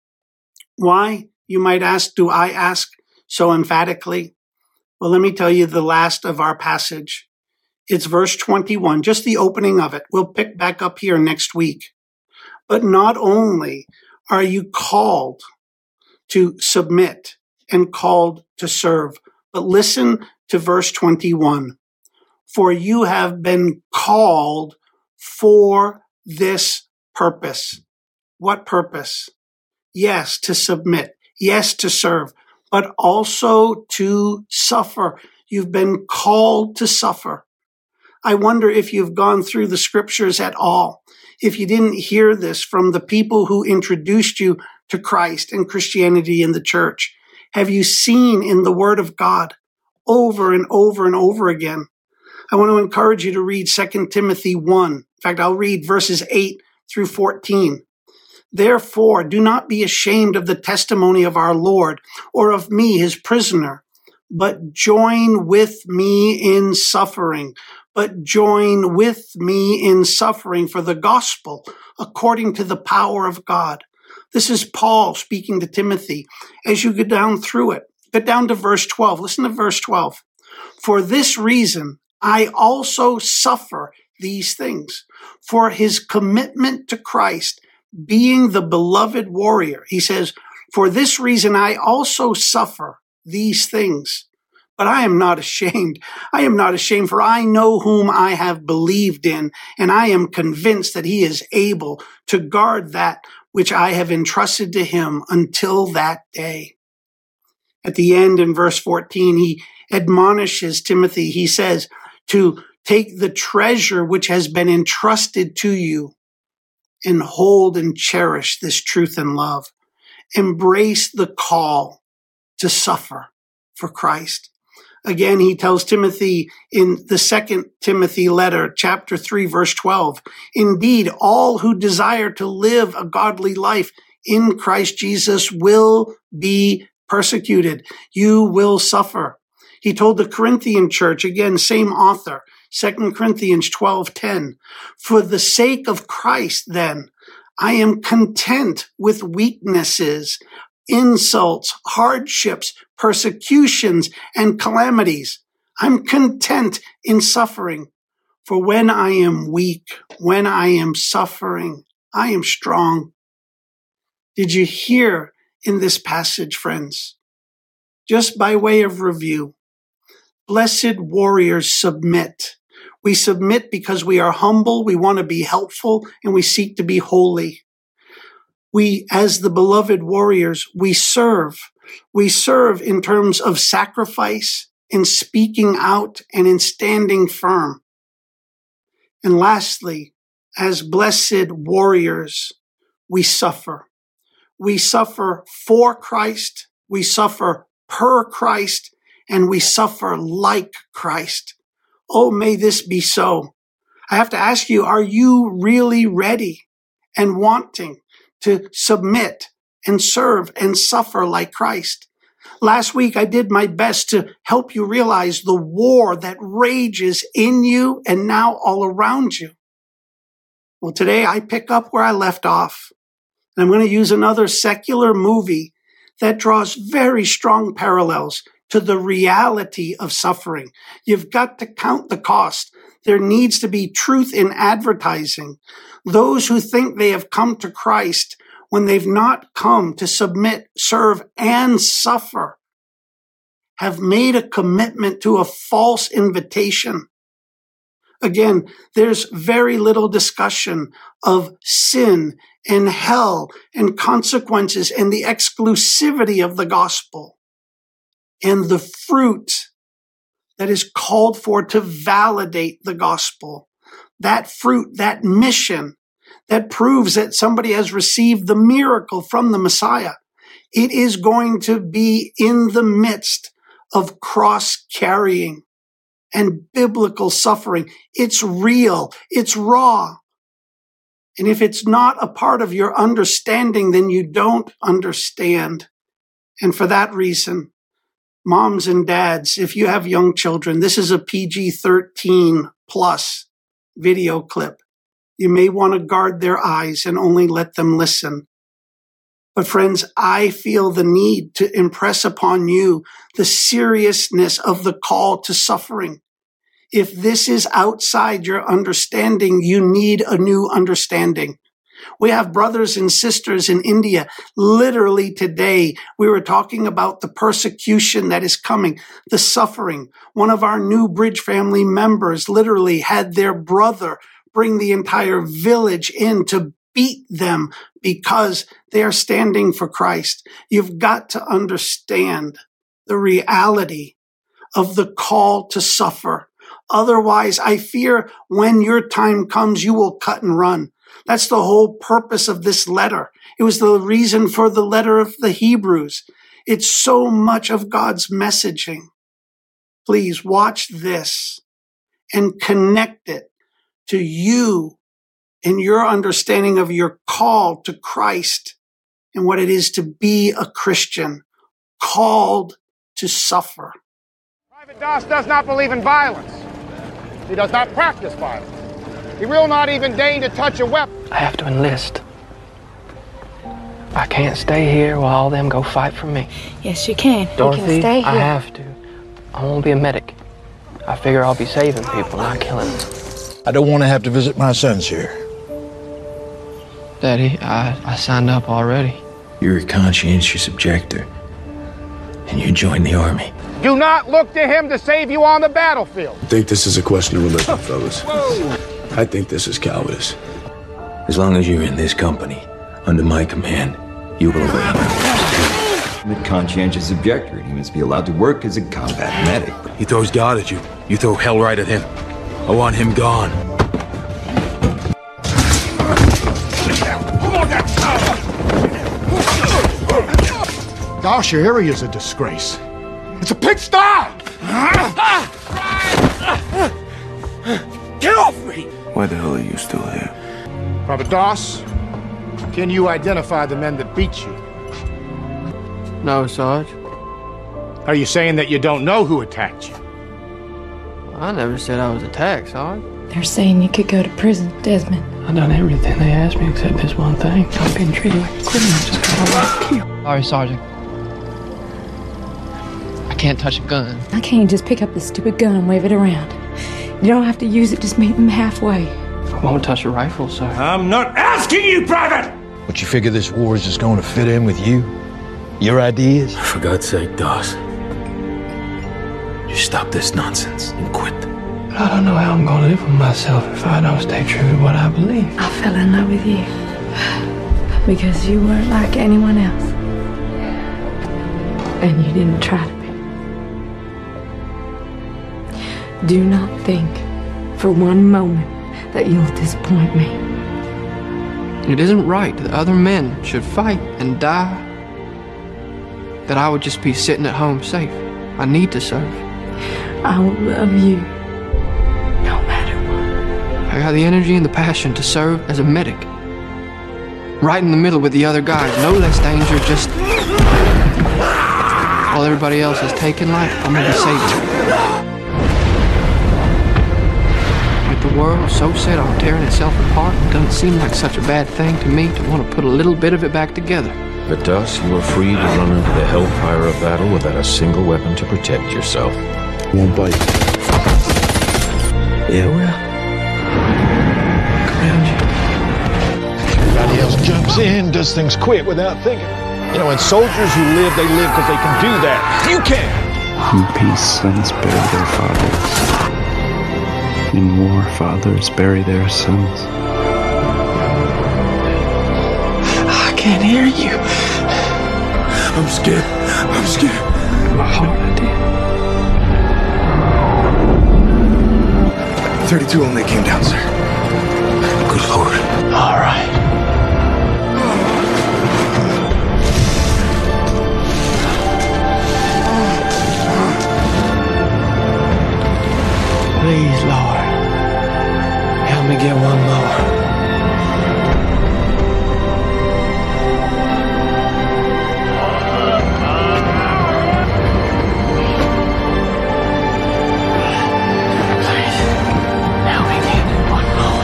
Why, you might ask, do I ask so emphatically? Well, let me tell you the last of our passage. It's verse twenty-one, just the opening of it. We'll pick back up here next week. But not only are you called to submit and called to serve, but listen to verse twenty-one. For you have been called for this purpose. What purpose? Yes, to submit. Yes, to serve, but also to suffer. You've been called to suffer. I wonder if you've gone through the scriptures at all, if you didn't hear this from the people who introduced you to Christ and Christianity in the church. Have you seen in the Word of God over and over and over again? I want to encourage you to read Second Timothy one. In fact, I'll read verses eight through fourteen. Therefore, do not be ashamed of the testimony of our Lord or of me, his prisoner, but join with me in suffering. But join with me in suffering for the gospel according to the power of God. This is Paul speaking to Timothy. As you go down through it, get down to verse twelve. Listen to verse twelve. For this reason, I also suffer these things. For his commitment to Christ, being the beloved warrior. He says, for this reason, I also suffer these things. But I am not ashamed. I am not ashamed, for I know whom I have believed in, and I am convinced that he is able to guard that which I have entrusted to him until that day. At the end in verse fourteen, he admonishes Timothy. He says to take the treasure which has been entrusted to you and hold and cherish this truth and love. Embrace the call to suffer for Christ. Again, he tells Timothy in the second Timothy letter, chapter three, verse twelve, indeed, all who desire to live a godly life in Christ Jesus will be persecuted. You will suffer. He told the Corinthian church, again, same author, Second Corinthians twelve ten, for the sake of Christ, then, I am content with weaknesses, insults, hardships, persecutions, and calamities. I'm content in suffering. For when I am weak, when I am suffering, I am strong. Did you hear in this passage, friends? Just by way of review, blessed warriors submit. We submit because we are humble, we want to be helpful, and we seek to be holy. We, as the beloved warriors, we serve. We serve in terms of sacrifice, in speaking out, and in standing firm. And lastly, as blessed warriors, we suffer. We suffer for Christ, we suffer per Christ, and we suffer like Christ. Oh, may this be so. I have to ask you, are you really ready and wanting to submit and serve and suffer like Christ? Last week, I did my best to help you realize the war that rages in you and now all around you. Well, today I pick up where I left off. And I'm going to use another secular movie that draws very strong parallels to the reality of suffering. You've got to count the cost. There needs to be truth in advertising. Those who think they have come to Christ when they've not come to submit, serve, and suffer have made a commitment to a false invitation. Again, there's very little discussion of sin and hell and consequences and the exclusivity of the gospel and the fruit that is called for to validate the gospel. That fruit, that mission that proves that somebody has received the miracle from the Messiah. It is going to be in the midst of cross-carrying and biblical suffering. It's real. It's raw. And if it's not a part of your understanding, then you don't understand. And for that reason, moms and dads, if you have young children, this is a P G thirteen plus video clip. You may want to guard their eyes and only let them listen. But friends, I feel the need to impress upon you the seriousness of the call to suffering. If this is outside your understanding, you need a new understanding. We have brothers and sisters in India. Literally today, we were talking about the persecution that is coming, the suffering. One of our new Bridge family members literally had their brother bring the entire village in to beat them because they are standing for Christ. You've got to understand the reality of the call to suffer. Otherwise, I fear when your time comes, you will cut and run. That's the whole purpose of this letter. It was the reason for the letter of the Hebrews. It's so much of God's messaging. Please watch this and connect it to you and your understanding of your call to Christ and what it is to be a Christian, called to suffer.
Private Doss does not believe in violence. He does not practice violence. He will not even deign to touch a weapon.
I have to enlist. I can't stay here while all them go fight for me.
Yes, you can.
Dorothy,
you can stay here.
I have to. I won't be a medic. I figure I'll be saving people, not killing them.
I don't want to have to visit my sons here.
Daddy, I, I signed up already.
You're a conscientious objector, and you joined the army.
Do not look to him to save you on the battlefield.
I think this is a question of religion, fellas. I think this is cowardice.
As long as you're in this company, under my command, you will obey my orders.
I'm a conscientious objector, and he must be allowed to work as a combat medic.
He throws God at you. You throw hell right at him. I want him gone.
Gosh, your area is a disgrace. It's a pigsty!
Get off me!
Why the hell are you still here?
Private Doss, can you identify the men that beat you?
No, Sarge.
Are you saying that you don't know who attacked you?
I never said I was attacked, Sarge.
They're saying you could go to prison, Desmond.
I've done everything they asked me except this one thing. I'm being treated like a criminal just because I like to kill. Sorry, Sergeant. I can't touch a gun.
I can't just pick up this stupid gun and wave it around. You don't have to use it, just meet them halfway.
I won't touch a rifle, sir.
I'm not asking you, Private!
But you figure this war is just going to fit in with you? Your ideas?
For God's sake, Doss. just stop this nonsense and quit.
But I don't know how I'm gonna live with myself if I don't stay true to what I believe.
I fell in love with you because you weren't like anyone else. And you didn't try to be. Do not think for one moment that you'll disappoint me.
It isn't right that other men should fight and die, that I would just be sitting at home safe. I need to serve.
I will love you no matter what.
I got the energy and the passion to serve as a medic. Right in the middle with the other guys. No less danger, just... while everybody else is taking life, I'm gonna be saving. With the world so set on tearing itself apart, it doesn't seem like such a bad thing to me to want to put a little bit of it back together.
But thus, you are free to run into the hellfire of battle without a single weapon to protect yourself.
Won't bite.
Yeah, well. Around you.
Everybody else jumps in, does things quick without thinking. You know, and soldiers who live, they live because they can do that. You can't.
In peace, sons bury their fathers. In war, fathers bury their sons.
I can't hear you.
I'm scared. I'm scared.
My heart, I did.
thirty-two only came down, sir.
Good Lord.
All right. Please, Lord, help me get one more. Please, help me get one more.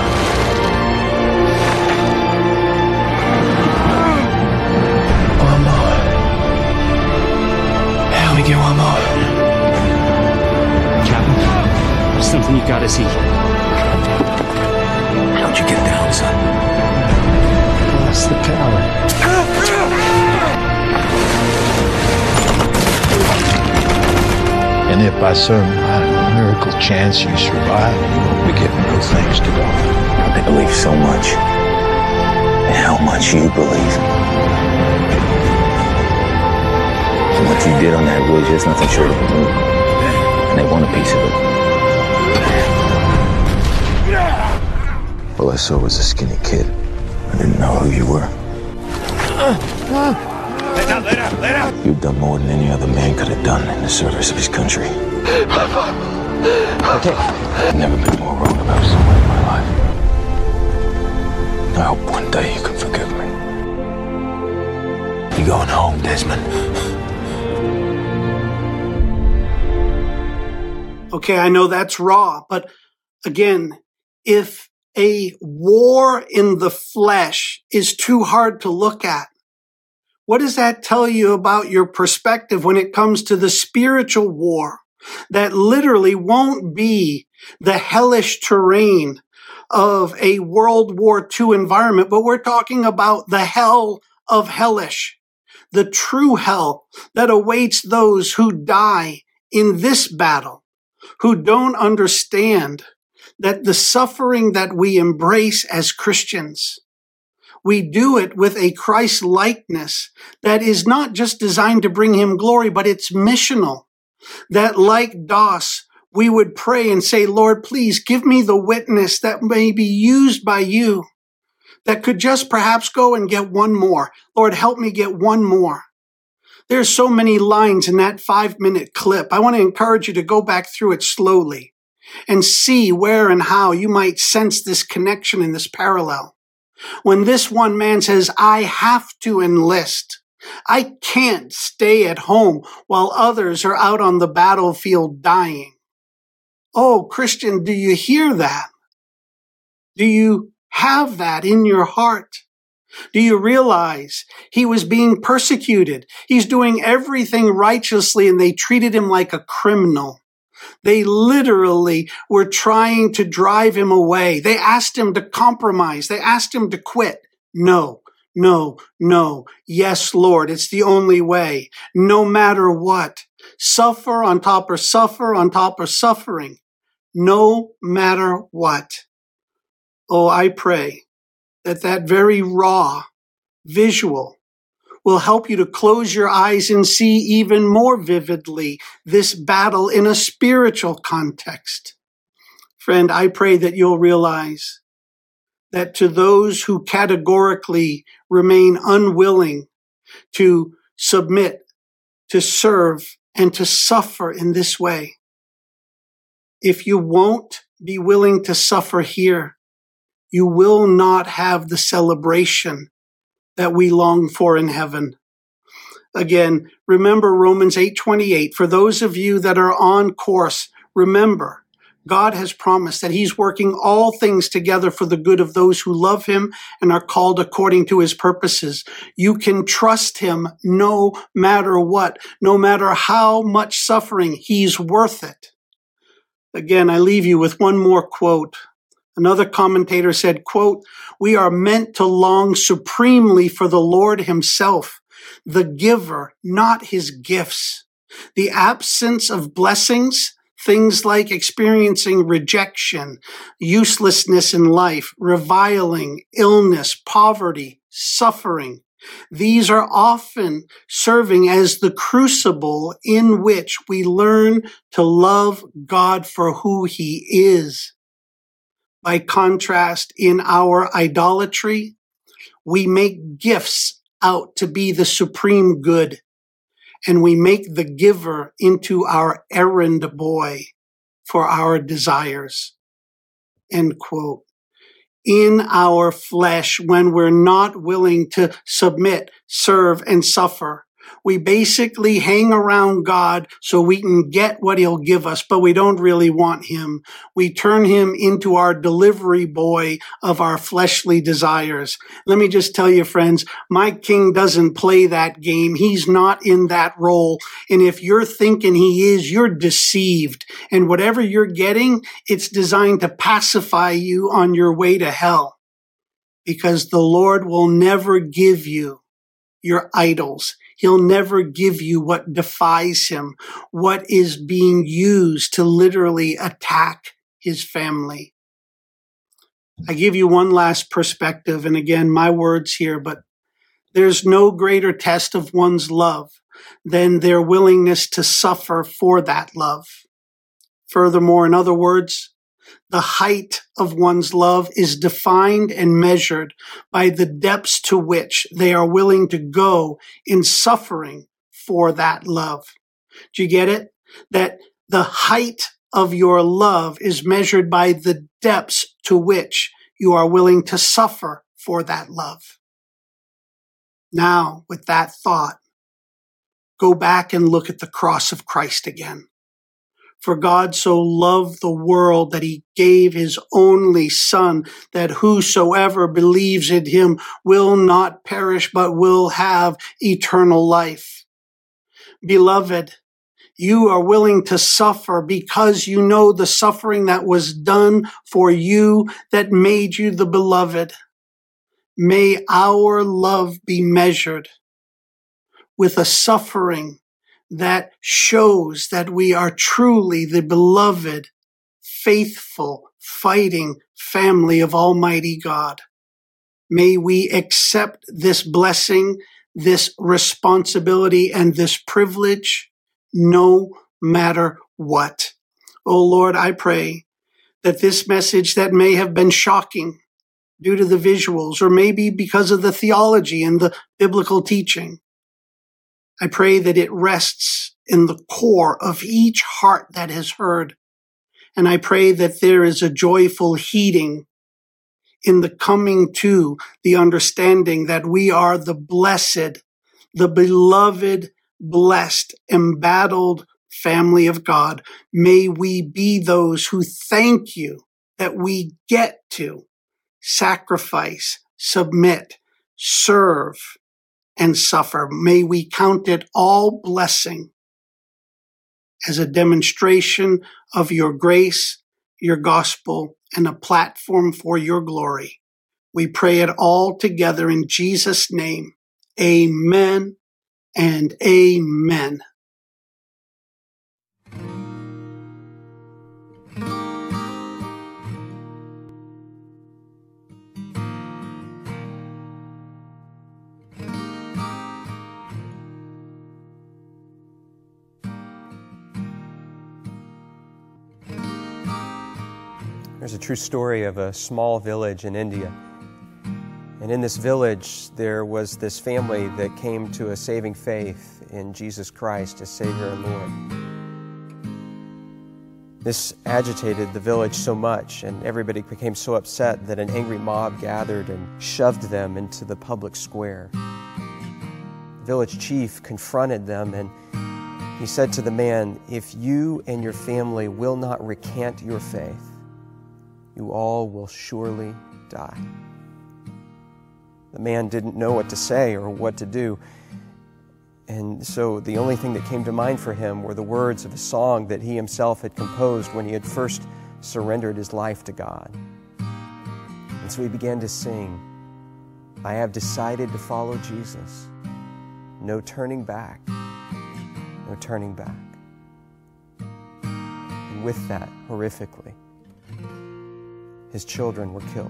One more. Help me get one more.
Something you gotta see.
How'd you get down, son?
That's the power.
And if by some miracle chance you survive, you won't be giving no thanks to God.
I believe so much. And how much you believe. And what you did on that ridge is nothing short of a miracle. And they want a piece of it. All I saw was a skinny kid. I didn't know who you were.
Let out, let out, let out!
You've done more than any other man could have done in the service of his country.
Okay.
I've never been more wrong about someone in my life. I hope one day you can forgive me. You're going home, Desmond.
Okay, I know that's raw, but again, if a war in the flesh is too hard to look at, what does that tell you about your perspective when it comes to the spiritual war that literally won't be the hellish terrain of a World War Two environment, but we're talking about the hell of hellish, the true hell that awaits those who die in this battle, who don't understand that the suffering that we embrace as Christians, we do it with a Christ-likeness that is not just designed to bring him glory, but it's missional. That like Doss, we would pray and say, Lord, please give me the witness that may be used by you, that could just perhaps go and get one more. Lord, help me get one more. There's so many lines in that five-minute clip. I want to encourage you to go back through it slowly and see where and how you might sense this connection and this parallel. When this one man says, I have to enlist. I can't stay at home while others are out on the battlefield dying. Oh, Christian, do you hear that? Do you have that in your heart? Do you realize he was being persecuted? He's doing everything righteously and they treated him like a criminal. They literally were trying to drive him away. They asked him to compromise. They asked him to quit. No, no, no. Yes, Lord, it's the only way. No matter what. Suffer on top of suffer on top of suffering, no matter what. Oh, I pray that that very raw visual will help you to close your eyes and see even more vividly this battle in a spiritual context. Friend, I pray that you'll realize that to those who categorically remain unwilling to submit, to serve, and to suffer in this way, if you won't be willing to suffer here, you will not have the celebration that we long for in heaven. Again, remember Romans eight twenty-eight. For those of you that are on course, remember, God has promised that he's working all things together for the good of those who love him and are called according to his purposes. You can trust him no matter what, no matter how much suffering, he's worth it. Again, I leave you with one more quote. Another commentator said, quote, "We are meant to long supremely for the Lord himself, the giver, not his gifts. The absence of blessings, things like experiencing rejection, uselessness in life, reviling, illness, poverty, suffering. These are often serving as the crucible in which we learn to love God for who he is. By contrast, in our idolatry, we make gifts out to be the supreme good, and we make the giver into our errand boy for our desires." End quote. In our flesh, when we're not willing to submit, serve, and suffer, we basically hang around God so we can get what he'll give us, but we don't really want him. We turn him into our delivery boy of our fleshly desires. Let me just tell you, friends, my king doesn't play that game. He's not in that role. And if you're thinking he is, you're deceived. And whatever you're getting, it's designed to pacify you on your way to hell. Because the Lord will never give you your idols. He'll never give you what defies him, what is being used to literally attack his family. I give you one last perspective, and again, my words here, but there's no greater test of one's love than their willingness to suffer for that love. Furthermore, in other words, the height of one's love is defined and measured by the depths to which they are willing to go in suffering for that love. Do you get it? That the height of your love is measured by the depths to which you are willing to suffer for that love. Now, with that thought, go back and look at the cross of Christ again. For God so loved the world that he gave his only Son, that whosoever believes in him will not perish, but will have eternal life. Beloved, you are willing to suffer because you know the suffering that was done for you that made you the beloved. May our love be measured with a suffering that shows that we are truly the beloved, faithful, fighting family of Almighty God. May we accept this blessing, this responsibility, and this privilege no matter what. Oh Lord, I pray that this message that may have been shocking due to the visuals, or maybe because of the theology and the biblical teaching, I pray that it rests in the core of each heart that has heard. And I pray that there is a joyful heeding in the coming to the understanding that we are the blessed, the beloved, blessed, embattled family of God. May we be those who thank you that we get to sacrifice, submit, serve, and suffer. May we count it all blessing as a demonstration of your grace, your gospel, and a platform for your glory. We pray it all together in Jesus' name. Amen and amen.
There's a true story of a small village in India. And in this village, there was this family that came to a saving faith in Jesus Christ as Savior and Lord. This agitated the village so much, and everybody became so upset that an angry mob gathered and shoved them into the public square. The village chief confronted them, and he said to the man, "If you and your family will not recant your faith, you all will surely die." The man didn't know what to say or what to do. And so the only thing that came to mind for him were the words of a song that he himself had composed when he had first surrendered his life to God. And so he began to sing, "I have decided to follow Jesus. No turning back, no turning back." And with that, horrifically, his children were killed.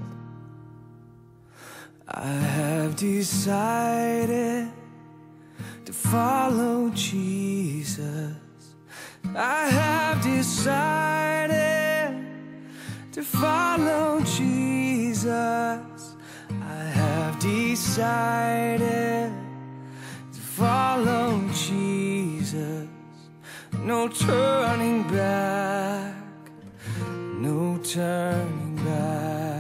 I have decided to follow Jesus. I have decided to follow Jesus. I have decided to follow Jesus. No turning back, no turning back.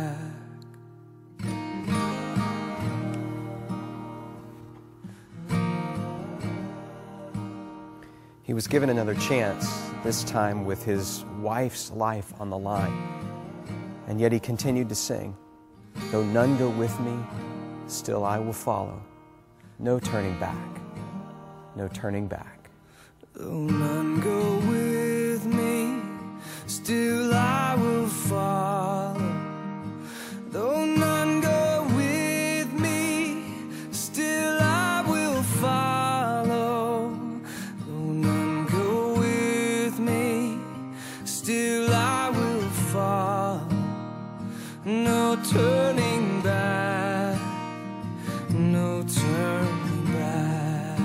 He was given another chance, this time with his wife's life on the line. And yet he continued to sing, "Though none go with me, still I will follow. No turning back, no turning back."
Though none go with me, still I will follow. Though none go with me, still I will follow. Though none go with me, still I will follow. No turning back, no turning back.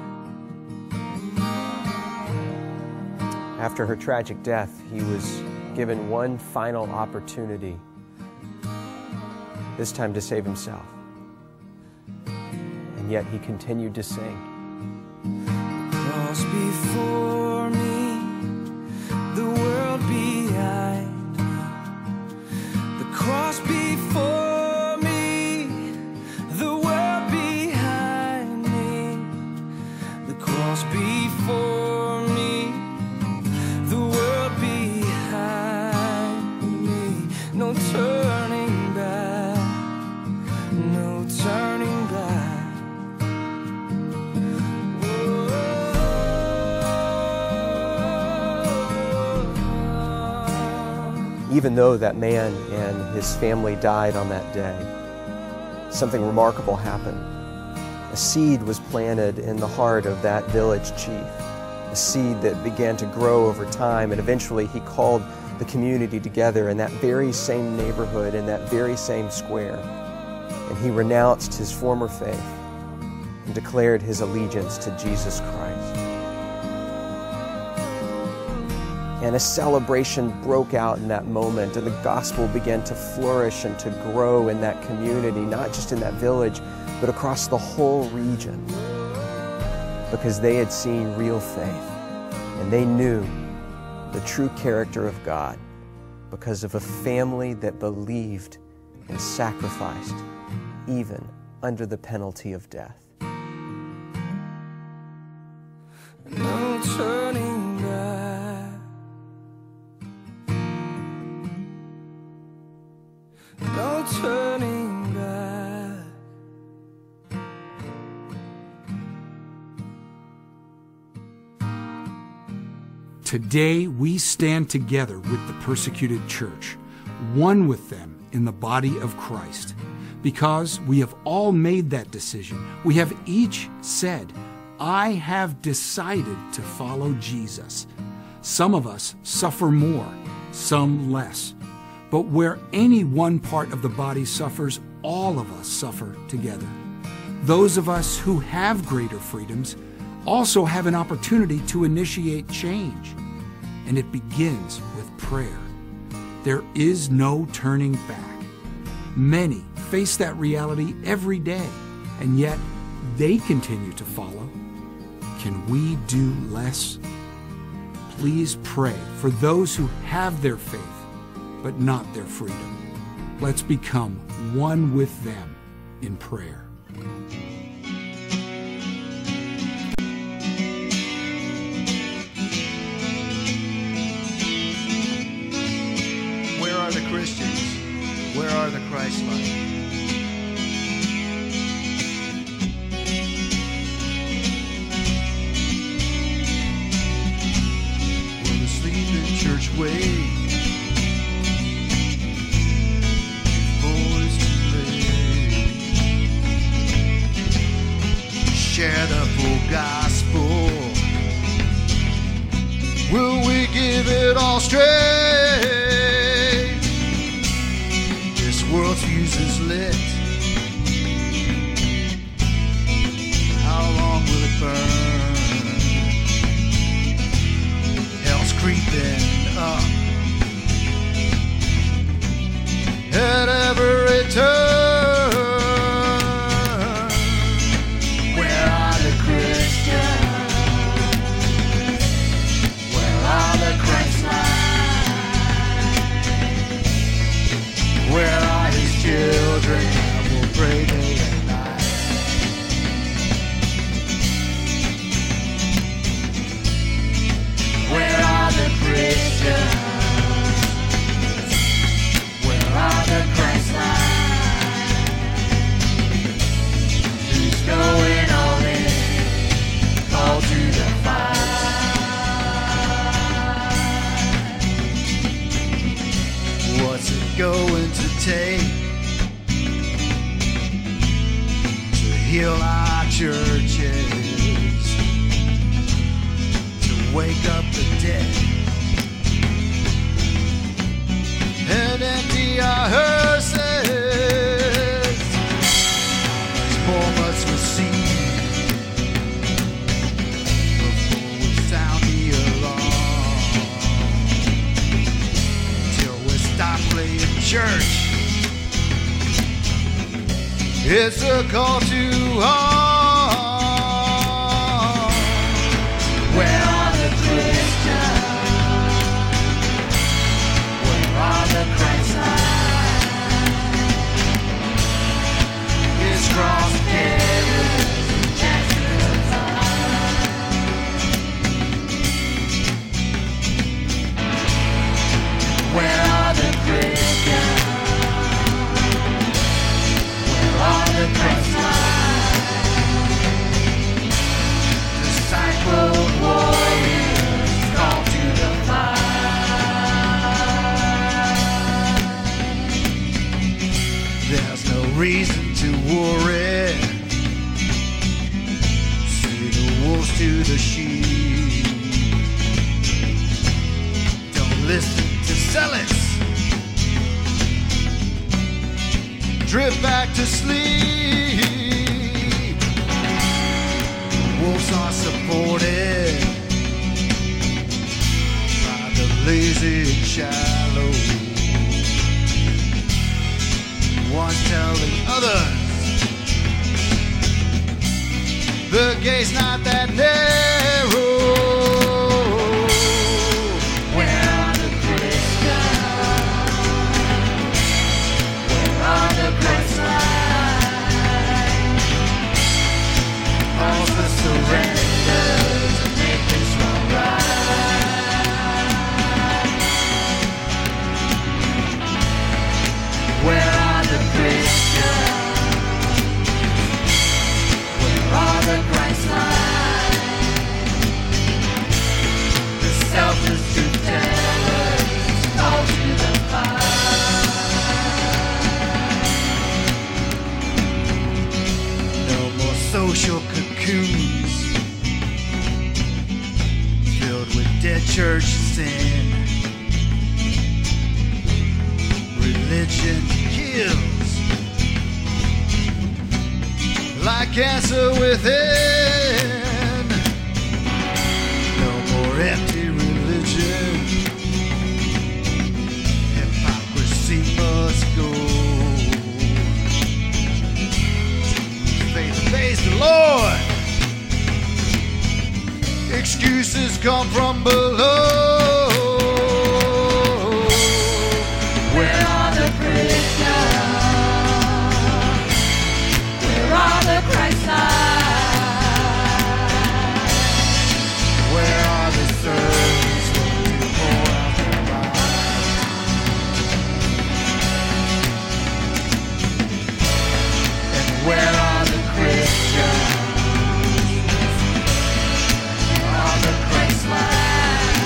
After her tragic death, he was given one final opportunity, this time to save himself. And yet he continued to sing.
Cross before me, the world behind me. The cross before me, the world behind me. The cross before me, the world behind me. No turning back, no turning back.
Even though that man and his family died on that day, something remarkable happened. A seed was planted in the heart of that village chief, a seed that began to grow over time, and eventually he called the community together in that very same neighborhood, in that very same square, and he renounced his former faith and declared his allegiance to Jesus Christ. And a celebration broke out in that moment, and the gospel began to flourish and to grow in that community, not just in that village, but across the whole region, because they had seen real faith, and they knew the true character of God because of a family that believed and sacrificed, even under the penalty of death.
No turning back, no turning back.
Today we stand together with the persecuted church, one with them in the body of Christ, because we have all made that decision. We have each said, "I have decided to follow Jesus." Some of us suffer more, some less. But where any one part of the body suffers, all of us suffer together. Those of us who have greater freedoms also have an opportunity to initiate change, and it begins with prayer. There is no turning back. Many face that reality every day, and yet they continue to follow. Can we do less? Please pray for those who have their faith, but not their freedom. Let's become one with them in prayer.
Where are the Christians? Where are the Christ-like? Will the sleeping church wake? Before it's too late. Share the full gospel. Will we give it all straight? World's fuse is lit. How long will it burn? Hell's creeping up at every turn. Where are the Christians? Where are the Christ-like? Where are children that will pray day and night? Where are the Christians? Where are the Christ-like? Who's going all in, called to the fight? What's it going to take heal our churches, to wake up the dead and empty our hearses? More must we see before we sound the alarm, till we stop playing church. It's a call to arms. Where are the Christians? Where are the Christ-like? It's cross carriers and Jackson's eye. Where are the Christians? Are the Christ-like? Disciple warriors called to the fight. There's no reason to worry. Say the wolves to the sheep. Don't listen to zealots. Drift back to sleep. Wolves are supported by the lazy and shallow. One's telling others the gate's not that narrow. Social cocoons filled with dead church sin. Religion kills like cancer within. No more empty religion and excuses come from below.
Where are the Christians? Where are the Christ-like?
Where are the servants willing to pour out their lives? And where are the Christians? Where are the Christ-like?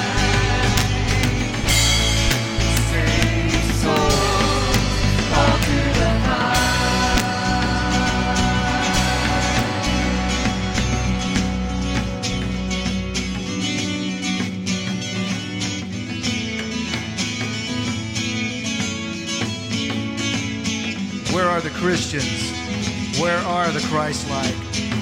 Saved souls called to the high. Where are the Christians? Where are the Christ-like?